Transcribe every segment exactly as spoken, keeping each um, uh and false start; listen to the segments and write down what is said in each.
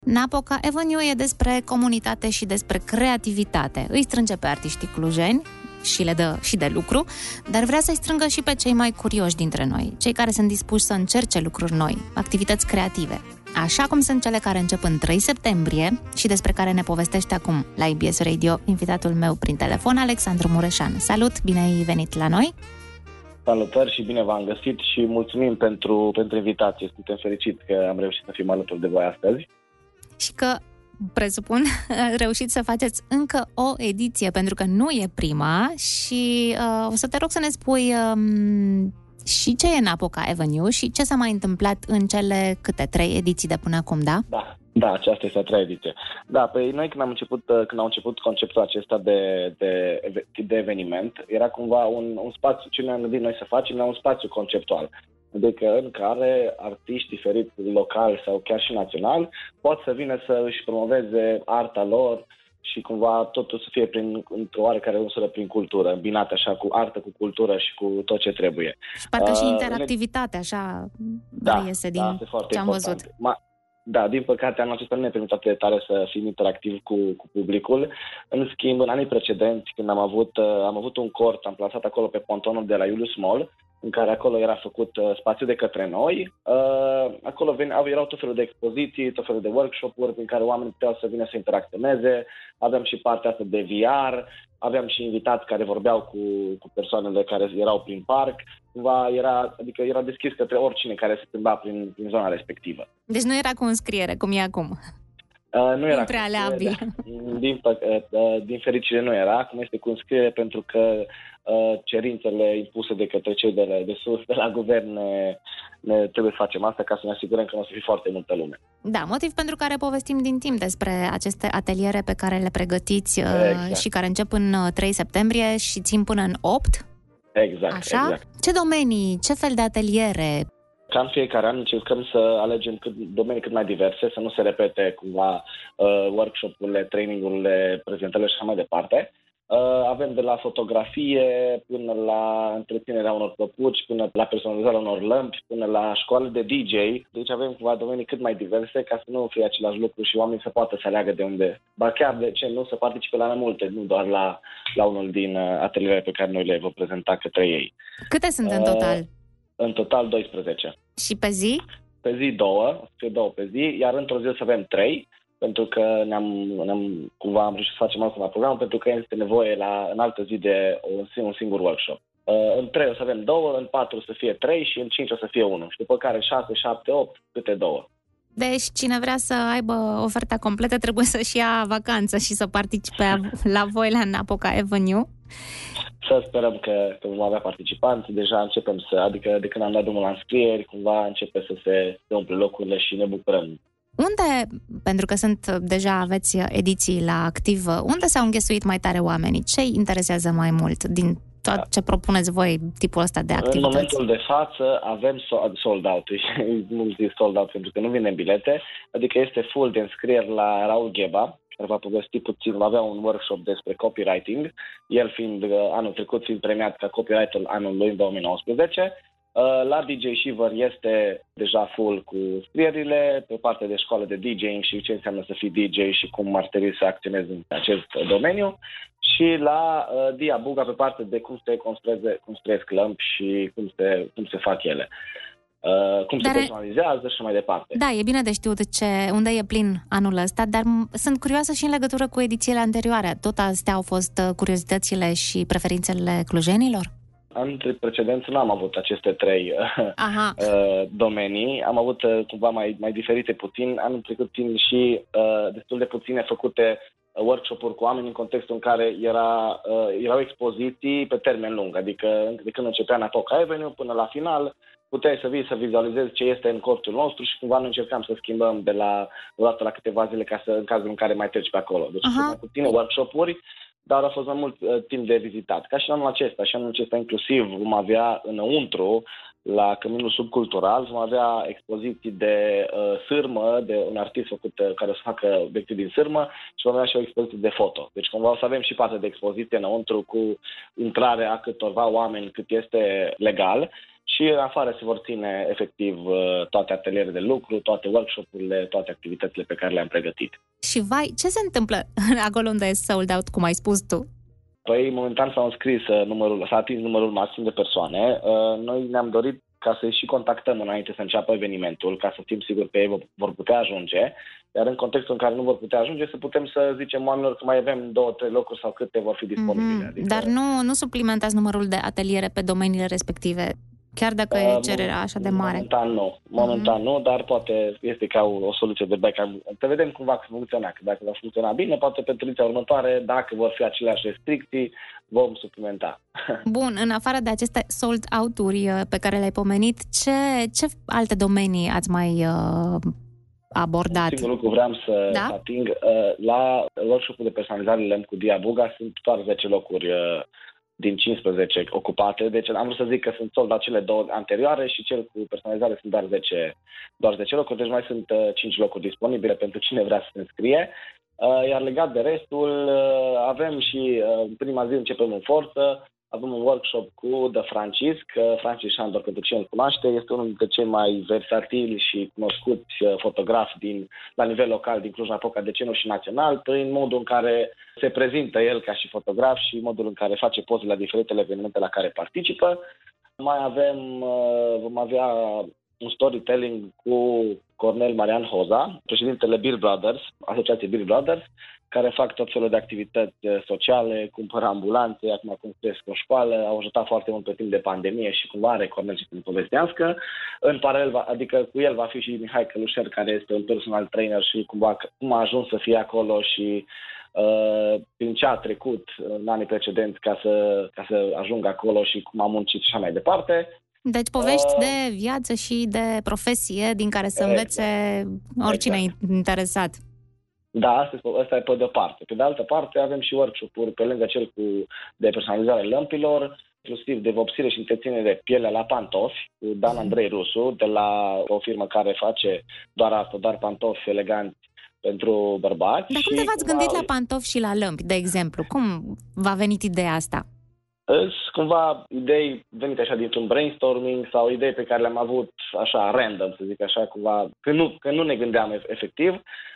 Napoca Avenue e despre comunitate și despre creativitate. Îi strânge pe artiștii clujeni și le dă și de lucru, dar vrea să-i strângă și pe cei mai curioși dintre noi, cei care sunt dispuși să încerce lucruri noi, activități creative. Așa cum sunt cele care încep în trei septembrie și despre care ne povestește acum la I B S Radio invitatul meu prin telefon, Alexandru Mureșan. Salut, bine ai venit la noi! Salutări și bine v-am găsit și mulțumim pentru, pentru invitație. Suntem fericit că am reușit să fim alături de voi astăzi. Și că, presupun, reușiți să faceți încă o ediție, pentru că nu e prima și uh, o să te rog să ne spui um, și ce e Napoca Avenue și ce s-a mai întâmplat în cele câte trei ediții de până acum, da? Da, da, aceasta este a treia ediție. Da, păi noi când am început, când am început conceptul acesta de, de, de eveniment, era cumva un, un spațiu, ce ne-am gândit noi să facem, era un spațiu conceptual. Adică în care artiști diferiți, locali sau chiar și naționali, pot să vină să își promoveze arta lor și cumva totul să fie prin, într-o oarecare măsură prin cultură, îmbinată așa cu artă, cu cultură și cu tot ce trebuie. Și parcă uh, și interactivitate, așa da, iese din da, ce am văzut. Ma, da, din păcate anul acesta nu ne permite atât de tare să fim interactivi cu, cu publicul. În schimb, în anii precedenți, când am avut, am avut un cort, am plasat acolo pe pontonul de la Julius Mall, în care acolo era făcut uh, spațiu de către noi. Uh, acolo veni, erau tot felul de expoziții, tot felul de workshop-uri prin care oamenii puteau să vină să interacționeze. Aveam și partea asta de V R, aveam și invitați care vorbeau cu, cu persoanele care erau prin parc. Cumva era, adică era deschis către oricine care se plimba prin, prin zona respectivă. Deci nu era cu înscriere, cum e acum. Uh, nu era prealabil. Din, uh, din fericire nu era, acum este cu înscriere pentru că uh, cerințele impuse de către cei de, la, de sus, de la guvern, ne, ne trebuie să facem asta ca să ne asigurăm că nu o să fie foarte multă lume. Da, motiv pentru care povestim din timp despre aceste ateliere pe care le pregătiți uh, exact. Și care încep în trei septembrie și țin până în opt. Exact, Așa? exact. Ce domenii, ce fel de ateliere? Ca în fiecare an încercăm să alegem cât, domenii cât mai diverse, să nu se repete cumva uh, workshop-urile, training-urile, prezentările și așa mai departe. Uh, avem de la fotografie până la întreținerea unor păpuci, până la personalizarea unor lămpi, până la școală de D J. Deci avem cumva domenii cât mai diverse ca să nu fie același lucru și oamenii să poată să aleagă de unde. Ba chiar de ce nu, să participe la mai multe, nu doar la, la unul din uh, atelierele pe care noi le vom prezenta către ei. Câte sunt uh, în total? În total doisprezece. Și pe zi? Pe zi două, o să fie două pe zi, iar într-o zi o să avem trei, pentru că ne-am, ne-am cumva am reușit să facem asta la program, pentru că este nevoie la, în altă zi de un, un singur workshop. Uh, în trei o să avem două, în patru o să fie trei și în cinci o să fie unul. Și după care șase, șapte, opt, câte două. Deci cine vrea să aibă oferta completă trebuie să-și ia vacanță și să participe la voi la Napoca Avenue. Să sperăm că, că vom avea participanți. Deja începem să, adică de când am dat drumul la înscrieri, cumva începe să se, se umple locurile și ne bucurăm. Unde, pentru că sunt deja aveți ediții la activ, unde s-au înghesuit mai tare oamenii? Ce îi interesează mai mult din tot ce propuneți voi, tipul ăsta de activități? În momentul de față avem sold out, nu zic sold out pentru că nu vine bilete, adică este full de înscrieri la Raul Gheba, care va povesti puțin, va avea un workshop despre copywriting, el fiind anul trecut fiind premiat ca copywriter anului în două mii nouăsprezece. La D J Shiver este deja full cu scrierile, pe partea de școală de DJing și ce înseamnă să fii D J și cum ar trebui să acționezi în acest domeniu. Și la uh, Dia Buga pe partea de cum se construiesc lămpi și cum se, cum se fac ele. Uh, cum dar se personalizează și mai departe. Da, e bine de știut ce, unde e plin anul ăsta, dar sunt curioasă și în legătură cu edițiile anterioare. Tot astea au fost curiozitățile și preferințele clujenilor? Anul precedent nu am avut aceste trei Aha. uh, domenii. Am avut uh, cumva mai, mai diferite puțin. Anul trecut țin și uh, destul de puține făcute workshop-uri cu oameni în contextul în care era, uh, erau expoziții pe termen lung. Adică de când începea Napoca Avenue până la final, puteai să vii să vizualizezi ce este în cortul nostru și cumva noi încercam să schimbăm de la o dată la câteva zile ca să, în cazul în care mai treci pe acolo. Deci mai puține workshop-uri, dar a fost mai mult uh, timp de vizitat. Ca și anul acesta, și anul acesta inclusiv vom avea înăuntru, la Căminul Subcultural, vom avea expoziții de uh, sârmă, de un artist făcut uh, care o să facă obiectiv din sârmă și vom avea și o expoziție de foto. Deci cumva o să avem și parte de expoziție înăuntru cu intrarea a câtorva oameni cât este legal. și în afară se vor ține efectiv toate atelierele de lucru, toate workshop-urile, toate activitățile pe care le-am pregătit. Și vai, ce se întâmplă acolo unde e sold out, cum ai spus tu? Păi, momentan s-a înscris numărul, s-a atins numărul maxim de persoane. Noi ne-am dorit ca să-i și contactăm înainte să înceapă evenimentul, ca să fim siguri că ei vor putea ajunge, iar în contextul în care nu vor putea ajunge, să putem să zicem oamenilor că mai avem două, trei locuri sau câte vor fi disponibile. Mm-hmm. Adică... Dar nu, nu suplimentați numărul de ateliere pe domeniile respective, chiar dacă uh, e cererea așa de mare? Momentan nu, momentan mm-hmm. nu, dar poate este ca o, o soluție de backup. Să vedem cum va funcționa, că dacă va funcționa bine, poate pentru ediția următoare, dacă vor fi aceleași restricții, vom suplimenta. Bun, în afară de aceste sold out-uri pe care le-ai pomenit, ce, ce alte domenii ați mai uh, abordat? Un singur lucru vreau să da? ating. Uh, la workshop-ul de personalizare lemn cu Diabuga sunt doar zece locuri uh, din cincisprezece ocupate, deci am vrut să zic că sunt sold out cele două anterioare și cel cu personalizare sunt doar zece, doar zece locuri, deci mai sunt uh, cinci locuri disponibile pentru cine vrea să se înscrie. Uh, iar legat de restul, uh, avem și uh, în prima zi începem în forță, avem un workshop cu The Francisc, uh, Francis Șandor, pentru cine îl cunoaște, este unul dintre cei mai versatili și cunoscuți uh, fotografi din, la nivel local din Cluj-Napoca, de ce nu și național, prin modul în care se prezintă el ca și fotograf și modul în care face poze la diferitele evenimente la care participă. Mai avem, uh, vom avea un storytelling cu Cornel Marian Hoza, președintele Beer Brothers, asociației Beer Brothers, care fac tot felul de activități sociale, cumpără ambulanțe, acum construiesc o școală, au ajutat foarte mult pe timp de pandemie și cumva are Cornel și să ne povestească. În paralel, adică cu el va fi și Mihai Călușer, care este un personal trainer și cumva cum a ajuns să fie acolo și uh, prin ce a trecut în anii precedenți ca să, ca să ajungă acolo și cum a muncit și așa mai departe. Deci povești uh, de viață și de profesie din care să învețe exact. oricine exact. interesat. Da, asta, asta e pe de-o parte. Pe de altă parte avem și workshop-uri pe lângă cel cu de personalizare lămpilor, inclusiv de vopsire și întreținere de piele la pantofi, cu Dan Andrei Rusu, de la o firmă care face doar asta, doar pantofi eleganți pentru bărbați. Dar cum de v-ați gândit la pantofi și la lămpi, de exemplu? Cum v-a venit ideea asta? Sunt cumva idei venite așa dintr-un brainstorming sau idei pe care le-am avut așa random, să zic așa, cumva, că nu, că nu ne gândeam efectiv.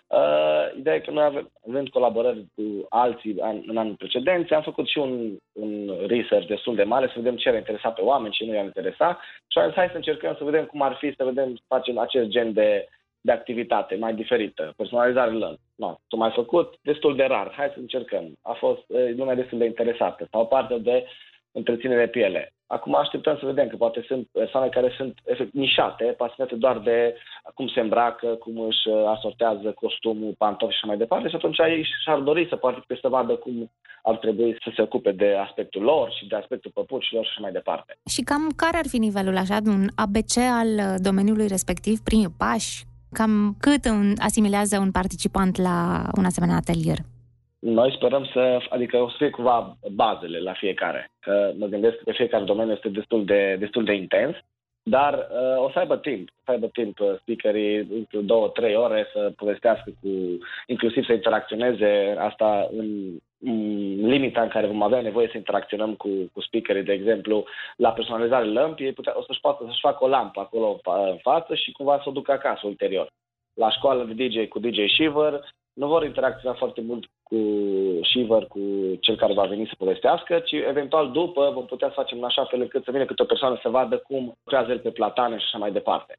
Uh, ideea e că noi avem, avem colaborări cu alții an, în anul precedenți, am făcut și un, un research destul de mare să vedem ce ar interesa pe oameni, ce nu i-ar interesa și am zis, hai să încercăm să vedem cum ar fi, să vedem, să facem acest gen de, de activitate mai diferită, personalizare lămpi. No, s-a mai făcut destul de rar, hai să încercăm. A fost e, lumea destul de interesată sau parte de întreținere de piele. Acum așteptăm să vedem că poate sunt persoane care sunt efect, nișate, pasionate doar de cum se îmbracă, cum își asortează costumul, pantofi și așa mai departe și atunci ei și-ar dori să participe să vadă cum ar trebui să se ocupe de aspectul lor și de aspectul păpușilor și așa mai departe. Și cam care ar fi nivelul așa, un A B C al domeniului respectiv, primii pași? Cam cât asimilează un participant la un asemenea atelier? Noi sperăm să, adică o să fie cumva bazele la fiecare, că mă gândesc că fiecare domeniu este destul de, destul de intens, dar uh, o să aibă timp, să aibă timp speakerii între două, trei ore să povestească cu, inclusiv să interacționeze asta în, în limita în care vom avea nevoie să interacționăm cu, cu speakerii, de exemplu, la personalizare lămpi, ei putea, o să-și, poată, să-și facă o lampă acolo în față și cumva să o ducă acasă ulterior. La școală de D J cu D J Shiver, nu vor interacționa foarte mult cu Shiver, cu cel care va veni să povestească, ci eventual după vom putea să facem în așa fel încât să vină câte o persoană să vadă cum lucrează el pe platane și așa mai departe.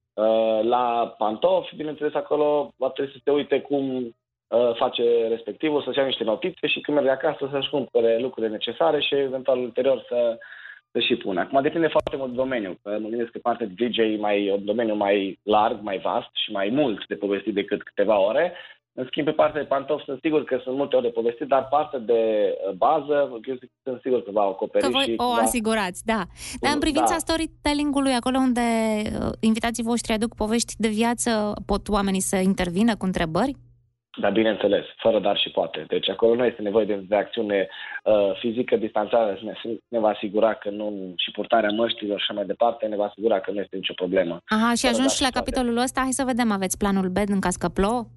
La pantofi, bineînțeles, acolo va trebui să se uite cum face respectivul, să-și ia niște notițe și când merge acasă să-și cumpere lucrurile necesare și eventual ulterior să să și pune. Acum depinde foarte mult de domeniu, că mă gândesc că partea de D J e mai, un domeniu mai larg, mai vast și mai mult de povestit decât câteva ore. În schimb, pe partea de pantofi sunt sigur că sunt multe ore de povestit, dar partea de bază, eu zic, sunt sigur că va acoperi. Că voi și o va... asigurați, da. Dar în privința da. storytelling-ului, acolo unde invitații voștri aduc povești de viață, pot oamenii să intervină cu întrebări? Da, bineînțeles, fără dar și poate. Deci acolo nu este nevoie de, de acțiune uh, fizică, distanțarea ne, ne va asigura că nu, și purtarea măștilor și așa mai departe, ne va asigura că nu este nicio problemă. Aha, și ajungi și la capitolul ăsta, hai să vedem, aveți planul B în caz că plouă?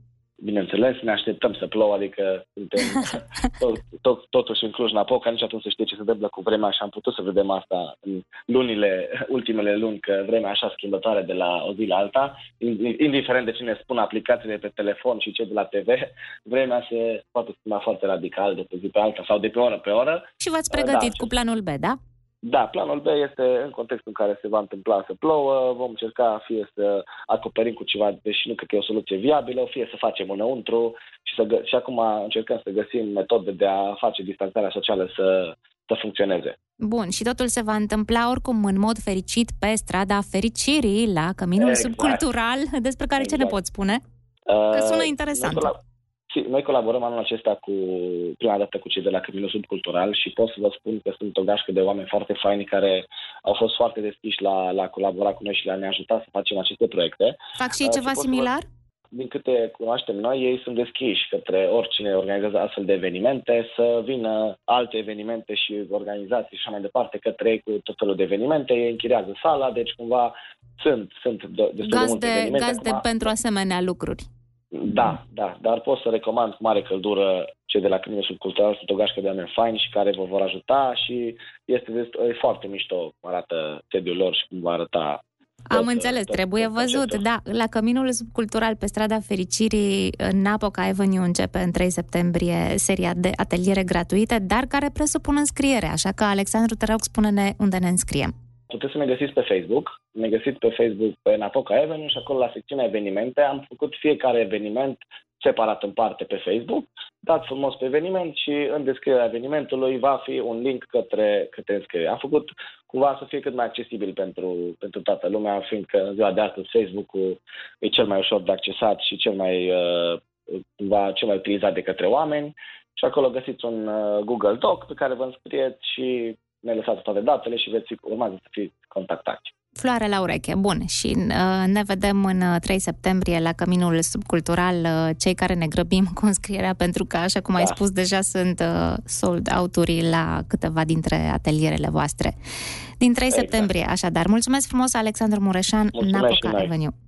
bineînțeles, ne așteptăm să plouă, adică suntem tot, tot, totuși în Cluj-Napoca, nici atunci să știe ce se întâmplă cu vremea și am putut să vedem asta în lunile, ultimele luni, că vremea așa schimbătoare de la o zi la alta, indiferent de ce ne spun aplicațiile pe telefon și cei de la T V, vremea se poate schimba foarte radical de pe zi pe alta sau de pe oră pe oră. Și v-ați pregătit da, cu planul B, da? Da, planul B este în contextul în care se va întâmpla să plouă, vom încerca fie să acoperim cu ceva, deși nu cred că e o soluție viabilă, fie să facem înăuntru și, să gă- și acum încercăm să găsim metode de a face distanțarea socială să, să funcționeze. Bun, și totul se va întâmpla oricum în mod fericit pe strada Fericirii, la Căminul exact. Subcultural, despre care exact. Ce ne poți spune? Că sună interesant. Uh, Noi colaborăm anul acesta cu prima dată cu cei de la Căminul Subcultural și pot să vă spun că sunt o gașcă de oameni foarte faini care au fost foarte deschiși la, la colabora cu noi și la a ne ajuta să facem aceste proiecte. Fac și ei ceva și similar? Vă, din câte cunoaștem noi, ei sunt deschiși către oricine organizează astfel de evenimente, să vină alte evenimente și organizații și așa mai departe către ei cu tot felul de evenimente. Ei închiriază sala, deci cumva sunt, sunt destul de multe evenimente. Gazde acum, pentru asemenea lucruri. Da, da, dar pot să recomand cu mare căldură cei de la Căminul Subcultural, sunt o gașcă de oameni faini și care vă vor ajuta și este e foarte mișto cum arată sediul lor și cum va arăta. Am tot, înțeles, tot, trebuie tot văzut, tot. Da. La Căminul Subcultural pe strada Fericirii, în Napoca Avenue, începe în trei septembrie seria de ateliere gratuite, dar care presupun înscriere, așa că, Alexandru, te rog, spune-ne unde ne înscriem. Puteți să ne găsiți pe Facebook, ne găsiți pe Facebook pe Napoca Avenue și acolo la secțiunea evenimente am făcut fiecare eveniment separat în parte pe Facebook. Dați frumos pe eveniment și în descrierea evenimentului va fi un link către, către înscriere. Am făcut cumva să fie cât mai accesibil pentru, pentru toată lumea, fiindcă în ziua de astăzi Facebook-ul e cel mai ușor de accesat și cel mai, uh, cumva, cel mai utilizat de către oameni. Și acolo găsiți un uh, Google Doc pe care vă înscrieți și ne lăsați toate datele și veți urma să fiți contactați. Floare la ureche, bun. Și uh, ne vedem în trei septembrie la Căminul Subcultural, uh, cei care ne grăbim cu înscrierea, pentru că, așa cum da. ai spus, deja sunt uh, sold out-uri la câteva dintre atelierele voastre. Din trei exact. septembrie, așadar. Mulțumesc frumos, Alexandru Mureșan, Napoca Avenue.